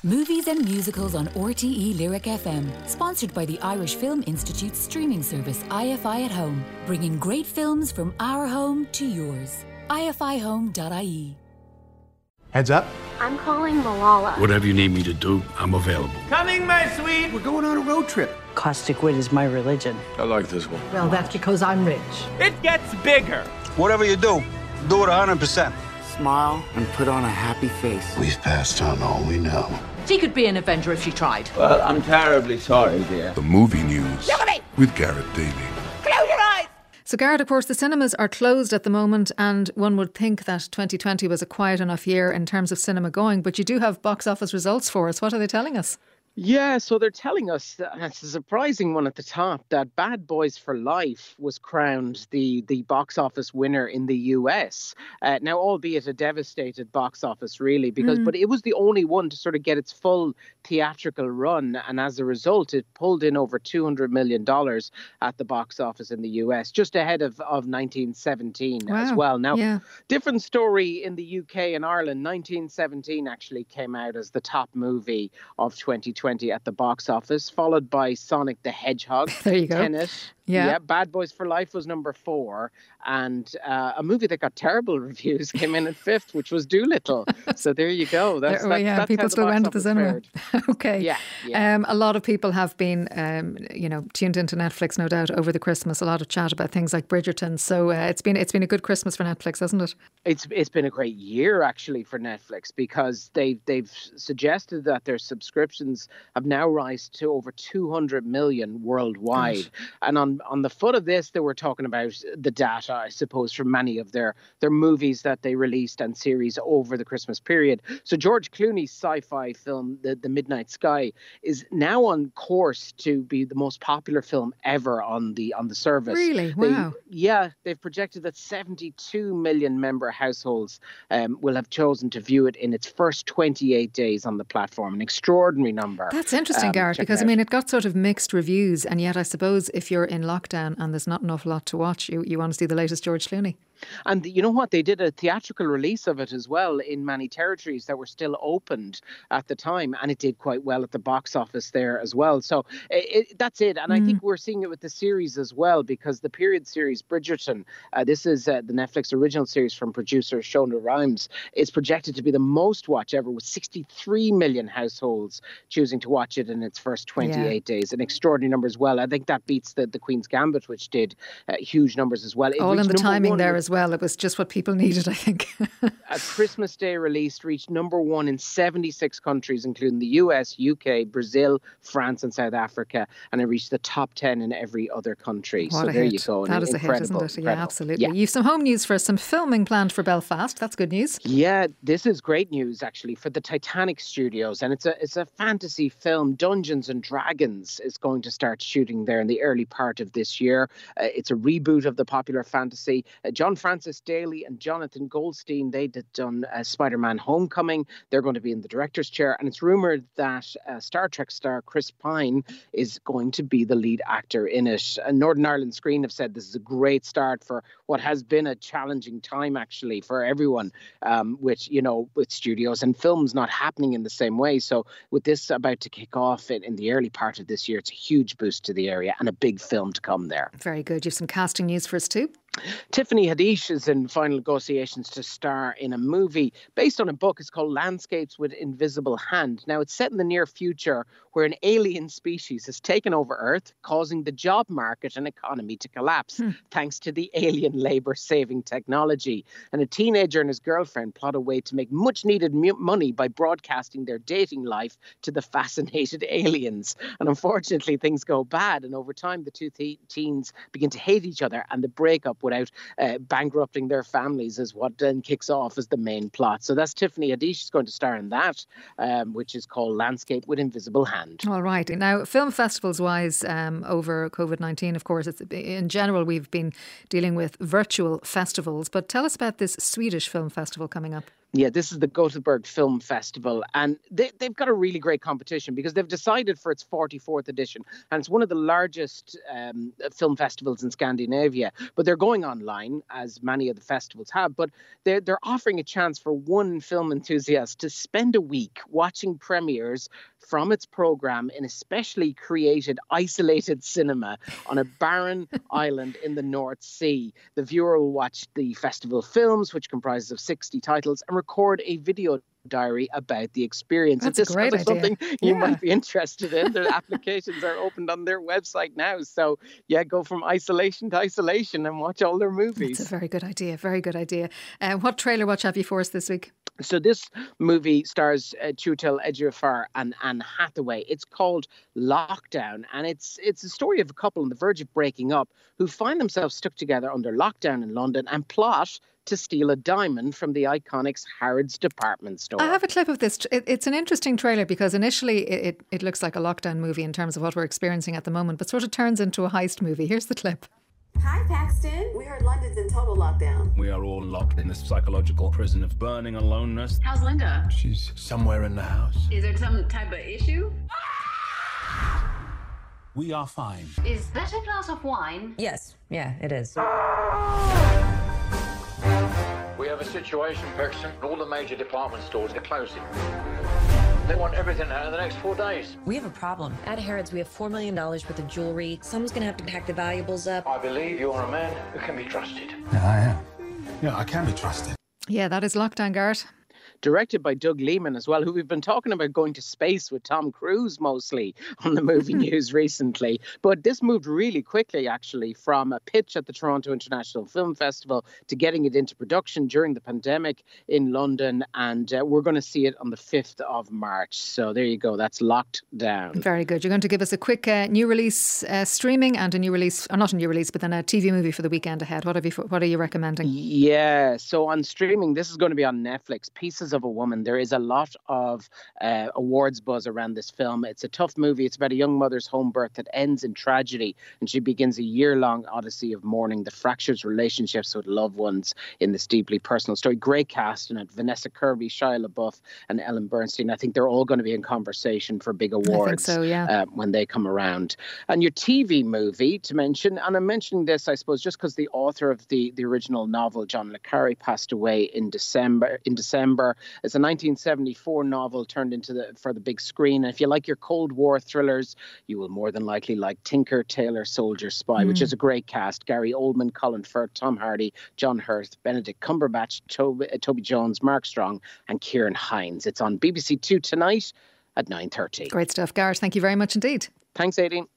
Movies and musicals on RTE Lyric FM. Sponsored by the Irish Film Institute's streaming service IFI at Home. Bringing great films from our home to yours. ifihome.ie. Heads up. I'm calling Malala. Whatever you need me to do, I'm available. Coming, my sweet. We're going on a road trip. Caustic wit is my religion. I like this one. Well, that's because I'm rich. It gets bigger. Whatever you do it 100%. Smile and put on a happy face. We've passed on all we know. She could be an Avenger if she tried. Well, I'm terribly sorry, dear. The movie news. Look at me! With Garrett Davey. Close your eyes! So, Garrett, of course, the cinemas are closed at the moment, and one would think that 2020 was a quiet enough year in terms of cinema going, but you do have box office results for us. What are they telling us? Yeah, so they're telling us, it's a surprising one at the top, that Bad Boys for Life was crowned the box office winner in the US. Now, albeit a devastated box office, really, but it was the only one to sort of get its full theatrical run. And as a result, it pulled in over $200 million at the box office in the US, just ahead of 1917 as well. Now, different story in the UK and Ireland. 1917 actually came out as the top movie of 2020 at the box office, followed by Sonic the Hedgehog. There you go. Tenet. Yeah, Bad Boys for Life was number 4, and a movie that got terrible reviews came in at 5th, which was Doolittle. So there you go. That's people still went to the cinema. Okay. Yeah. A lot of people have been, tuned into Netflix, no doubt, over the Christmas. A lot of chat about things like Bridgerton. So it's been a good Christmas for Netflix, hasn't it? It's been a great year actually for Netflix, because they've suggested that their subscriptions have now risen to over 200 million worldwide. Gosh. And on the foot of this, they were talking about the data, I suppose, from many of their movies that they released and series over the Christmas period. So George Clooney's sci-fi film, The Midnight Sky, is now on course to be the most popular film ever on the service. Really? Wow. They've projected that 72 million member households will have chosen to view it in its first 28 days on the platform. An extraordinary number. That's interesting, Garrett, because it got sort of mixed reviews, and yet I suppose if you're in lockdown and there's not an awful lot to watch, you want to see the latest George Clooney. And you know what? They did a theatrical release of it as well in many territories that were still opened at the time, and it did quite well at the box office there as well. So that's it. And I think we're seeing it with the series as well, because the period series Bridgerton, this is the Netflix original series from producer Shonda Rhimes, is projected to be the most watched ever, with 63 million households choosing to watch it in its first 28 days. An extraordinary number as well. I think that beats the Queen's Gambit, which did huge numbers as well. All in the timing there as well. It was just what people needed, I think. A Christmas Day release reached number 1 in 76 countries, including the US, UK, Brazil, France and South Africa. And it reached the top 10 in every other country. What so there you go. That is a hit, isn't it? Yeah, absolutely. Yeah. You've some home news for us, some filming planned for Belfast. That's good news. Yeah, this is great news actually for the Titanic Studios. And it's a fantasy film. Dungeons and Dragons is going to start shooting there in the early part of this year. It's a reboot of the popular fantasy. John Francis Daly and Jonathan Goldstein, they did done Spider-Man Homecoming. They're going to be in the director's chair. And it's rumoured that Star Trek star Chris Pine is going to be the lead actor in it. Northern Ireland Screen have said this is a great start for what has been a challenging time actually for everyone, with studios and films not happening in the same way. So with this about to kick off in the early part of this year, it's a huge boost to the area and a big film to come there. Very good. You have some casting news for us too. Tiffany Haddish is in final negotiations to star in a movie based on a book. It's called Landscapes with Invisible Hand. Now, it's set in the near future where an alien species has taken over Earth, causing the job market and economy to collapse thanks to the alien labour-saving technology. And a teenager and his girlfriend plot a way to make much-needed money by broadcasting their dating life to the fascinated aliens. And unfortunately, things go bad. And over time, the two teens begin to hate each other, and the breakup without bankrupting their families is what then kicks off as the main plot. So that's Tiffany Haddish. She's going to star in that, which is called Landscape with Invisible Hand. All right. Now, film festivals wise, over COVID-19, of course, in general, we've been dealing with virtual festivals. But tell us about this Swedish film festival coming up. Yeah, this is the Gothenburg Film Festival, and they've got a really great competition because they've decided for its 44th edition, and it's one of the largest film festivals in Scandinavia. But they're going online, as many of the festivals have, but they're offering a chance for one film enthusiast to spend a week watching premieres from its programme in a specially created, isolated cinema on a barren island in the North Sea. The viewer will watch the festival films, which comprises of 60 titles, and record a video diary about the experience. That's if this a great sounds like idea. Something you might be interested in. Their applications are opened on their website now. So yeah, go from isolation to isolation and watch all their movies. It's a very good idea. Very good idea. What trailer watch have you for us this week? So this movie stars Chiwetel Ejiofor and Anne Hathaway. It's called Lockdown, and it's a story of a couple on the verge of breaking up who find themselves stuck together under lockdown in London and plot to steal a diamond from the iconic Harrods department store. I have a clip of this. It's an interesting trailer because initially it looks like a lockdown movie in terms of what we're experiencing at the moment, but sort of turns into a heist movie. Here's the clip. Hi, Paxton. We heard London's in total lockdown. We are all locked in this psychological prison of burning aloneness. How's Linda? She's somewhere in the house. Is there some type of issue? We are fine. Is that a glass of wine? Yes, yeah, it is. We have a situation, Paxton. All the major department stores are closing. They want everything out in the next 4 days. We have a problem. At Harrods, we have $4 million worth of jewelry. Someone's going to have to pack the valuables up. I believe you are a man who can be trusted. Yeah, I am. Yeah, I can be trusted. Yeah, that is Lockdown, Garrett. Directed by Doug Liman as well, who we've been talking about going to space with Tom Cruise mostly on the movie news recently. But this moved really quickly, actually, from a pitch at the Toronto International Film Festival to getting it into production during the pandemic in London. And we're going to see it on the 5th of March. So there you go. That's Locked Down. Very good. You're going to give us a quick new release streaming and a new release, or not a new release, but then a TV movie for the weekend ahead. What are you recommending? Yeah, so on streaming, this is going to be on Netflix. Pieces of a Woman. There is a lot of awards buzz around this film. It's a tough movie. It's about a young mother's home birth that ends in tragedy, and she begins a year-long odyssey of mourning that fractures relationships with loved ones in this deeply personal story. Great cast in it. Vanessa Kirby, Shia LaBeouf and Ellen Bernstein. I think they're all going to be in conversation for big awards. I think so, yeah. When they come around. And your TV movie to mention, and I'm mentioning this, I suppose, just because the author of the original novel, John le Carré, passed away in December. It's a 1974 novel turned for the big screen. And if you like your Cold War thrillers, you will more than likely like Tinker, Tailor, Soldier, Spy, which is a great cast. Gary Oldman, Colin Firth, Tom Hardy, John Hurst, Benedict Cumberbatch, Toby Jones, Mark Strong and Ciarán Hinds. It's on BBC Two tonight at 9:30. Great stuff. Garrett, thank you very much indeed. Thanks, Aideen.